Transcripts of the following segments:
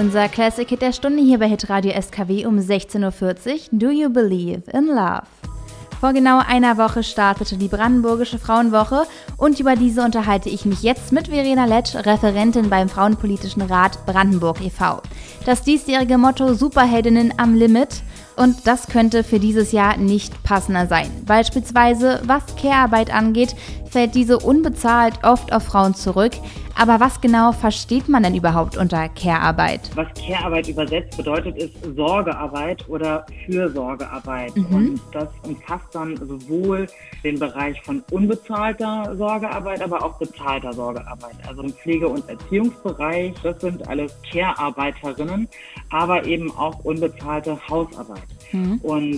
Unser Classic Hit der Stunde hier bei Hitradio SKW um 16.40 Uhr, Do You Believe in Love? Vor genau einer Woche startete die Brandenburgische Frauenwoche und über diese unterhalte ich mich jetzt mit Verena Letsch, Referentin beim Frauenpolitischen Rat Brandenburg e.V. Das diesjährige Motto Superheldinnen am Limit, und das könnte für dieses Jahr nicht passender sein. Beispielsweise, was Care-Arbeit angeht, fällt diese unbezahlt oft auf Frauen zurück. Aber was genau versteht man denn überhaupt unter Care-Arbeit? Was Care-Arbeit übersetzt bedeutet, ist Sorgearbeit oder Fürsorgearbeit. Und das umfasst dann sowohl den Bereich von unbezahlter Sorgearbeit, aber auch bezahlter Sorgearbeit. Also im Pflege- und Erziehungsbereich, das sind alles Care-Arbeiterinnen, aber eben auch unbezahlte Hausarbeit. Und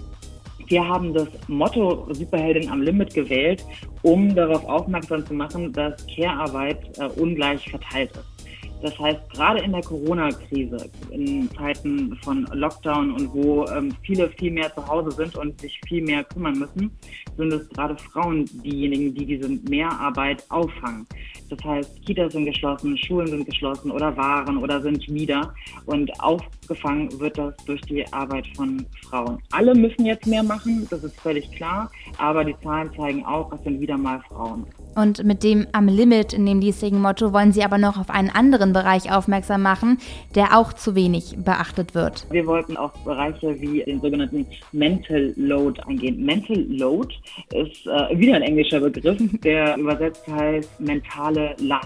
wir haben das Motto Superheldin am Limit gewählt, um darauf aufmerksam zu machen, dass Care-Arbeit ungleich verteilt ist. Das heißt, gerade in der Corona-Krise, in Zeiten von Lockdown und wo viele viel mehr zu Hause sind und sich viel mehr kümmern müssen, sind es gerade Frauen diejenigen, die diese Mehrarbeit auffangen. Das heißt, Kitas sind geschlossen, Schulen sind geschlossen oder waren oder sind wieder, und aufgefangen wird das durch die Arbeit von Frauen. Alle müssen jetzt mehr machen, das ist völlig klar, aber die Zahlen zeigen auch, es sind wieder mal Frauen. Und mit dem am Limit in dem diesjährigen Motto wollen Sie aber noch auf einen anderen Bereich aufmerksam machen, der auch zu wenig beachtet wird. Wir wollten auf Bereiche wie den sogenannten Mental Load eingehen. Mental Load ist wieder ein englischer Begriff, der übersetzt heißt mentale Last.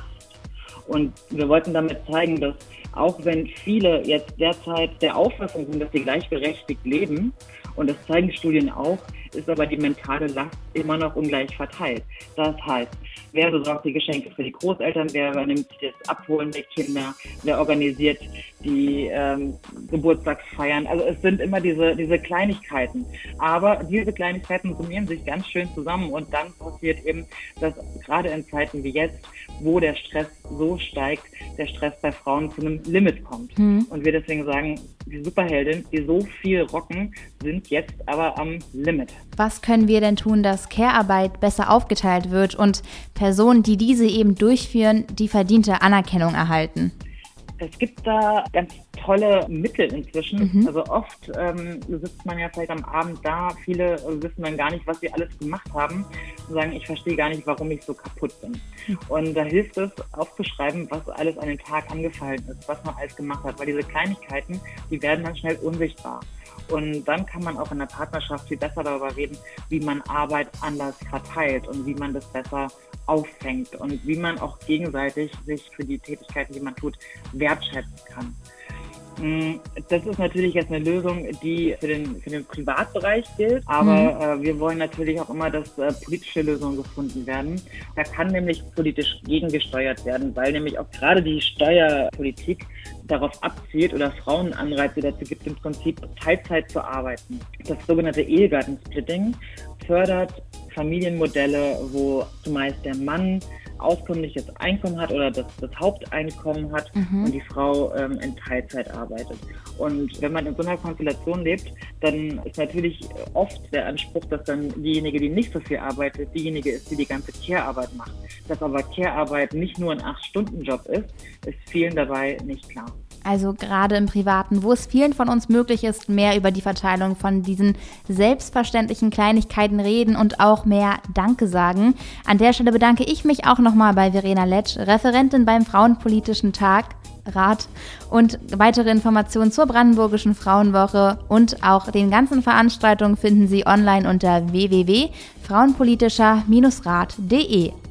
Und wir wollten damit zeigen, dass auch wenn viele jetzt derzeit der Auffassung sind, dass sie gleichberechtigt leben, und das zeigen Studien auch, ist aber die mentale Last immer noch ungleich verteilt. Das heißt, wer besorgt die Geschenke für die Großeltern, wer übernimmt das Abholen der Kinder, wer organisiert die Geburtstagsfeiern. Also es sind immer diese Kleinigkeiten. Aber diese Kleinigkeiten summieren sich ganz schön zusammen, und dann passiert eben, dass gerade in Zeiten wie jetzt, wo der Stress so steigt, der Stress bei Frauen zu einem Limit kommt. Und wir deswegen sagen, die Superheldin, die so viel rocken, sind jetzt aber am Limit. Was können wir denn tun, dass Care-Arbeit besser aufgeteilt wird und Personen, die diese eben durchführen, die verdiente Anerkennung erhalten? Es gibt da ganz tolle Mittel inzwischen. Also oft sitzt man ja vielleicht am Abend da, viele wissen dann gar nicht, was sie alles gemacht haben, und sagen, ich verstehe gar nicht, warum ich so kaputt bin. Und da hilft es, aufzuschreiben, was alles an dem Tag angefallen ist, was man alles gemacht hat, weil diese Kleinigkeiten, die werden dann schnell unsichtbar. Und dann kann man auch in der Partnerschaft viel besser darüber reden, wie man Arbeit anders verteilt und wie man das besser auffängt und wie man auch gegenseitig sich für die Tätigkeiten, die man tut, wertschätzen kann. Das ist natürlich jetzt eine Lösung, die für den Privatbereich gilt, aber wir wollen natürlich auch immer, dass politische Lösungen gefunden werden. Da kann nämlich politisch gegengesteuert werden, weil nämlich auch gerade die Steuerpolitik darauf abzielt oder Frauen Anreize dazu gibt, im Prinzip Teilzeit zu arbeiten. Das sogenannte Ehegattensplitting fördert Familienmodelle, wo zumeist der Mann auskömmliches Einkommen hat oder das Haupteinkommen hat und die Frau in Teilzeit arbeitet. Und wenn man in so einer Konstellation lebt, dann ist natürlich oft der Anspruch, dass dann diejenige, die nicht so viel arbeitet, diejenige ist, die die ganze Care-Arbeit macht. Dass aber Care-Arbeit nicht nur ein 8-Stunden-Job ist vielen dabei nicht klar. Also gerade im Privaten, wo es vielen von uns möglich ist, mehr über die Verteilung von diesen selbstverständlichen Kleinigkeiten reden und auch mehr Danke sagen. An der Stelle bedanke ich mich auch nochmal bei Verena Letsch, Referentin beim Frauenpolitischen Rat, und weitere Informationen zur Brandenburgischen Frauenwoche und auch den ganzen Veranstaltungen finden Sie online unter www.frauenpolitischer-rat.de.